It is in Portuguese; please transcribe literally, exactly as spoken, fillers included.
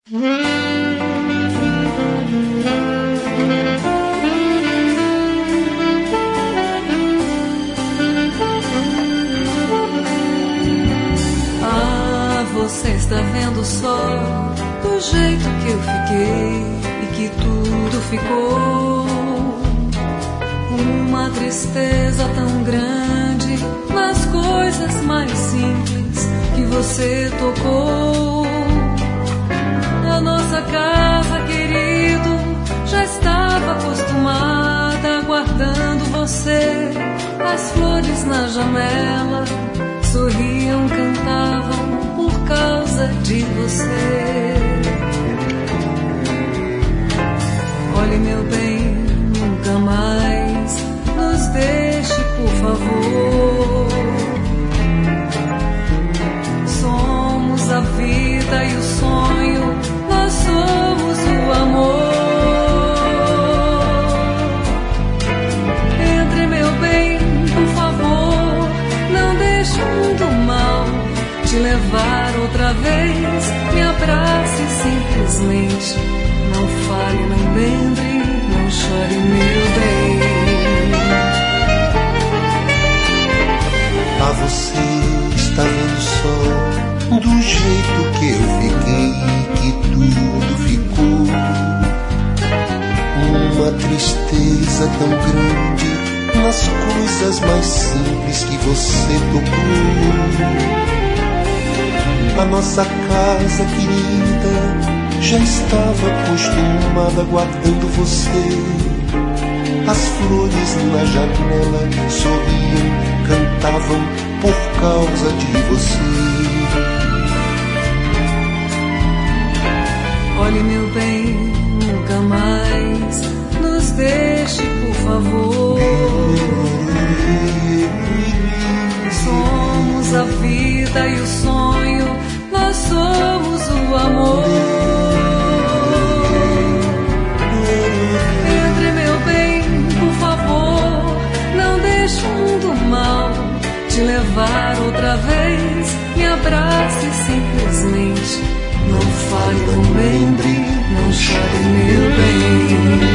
Ah, você está vendo só do jeito que eu fiquei e que tudo ficou. Uma tristeza tão grande nas coisas mais simples que você tocou. A nossa casa, querido, já estava acostumada aguardando você. As flores na janela sorriam, cantavam por causa de você. Olhe, meu bem, nunca mais nos deixe, por favor. Somos a vida e o sonho, nós somos o amor. Entre, meu bem, por favor, não deixe o mundo mal te levar outra vez. Me abrace simplesmente, não fale, não lembre, não chore, meu bem. Ah, você está vendo só do jeito que eu fiquei e que tudo ficou. Uma tristeza tão grande nas coisas mais simples que você tocou. A nossa casa, querida, já estava acostumada aguardando você. As flores na janela sorriam, cantavam por causa de você. Olhe, meu bem, nunca mais nos deixe, por favor. Somos a vida e o sonho, nós somos o amor. Entre, meu bem, por favor, não deixe o mundo mal te levar outra vez. Me abrace simplesmente, não fale, não lembre, não chore, meu bem.